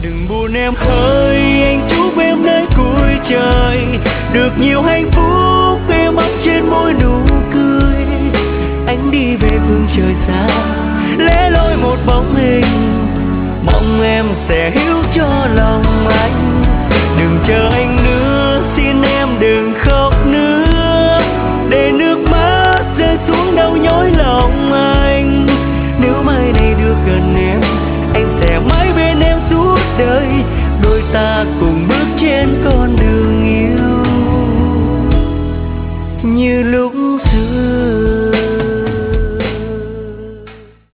Đừng buồn em ơi, anh chúc em nơi cuối trời được nhiều hạnh phúc em ấp trên môi nụ cười. Anh đi về phương trời xa, lẻ loi một bóng hình, mong em sẽ hiểu cho lòng anh. Đừng chờ anh nữa, xin em đừng khóc nữa, để nước mắt rơi xuống đau nhói lòng anh. Nếu mai này được gần em, anh sẽ mãi bên em suốt đời, đôi ta cùng bước trên con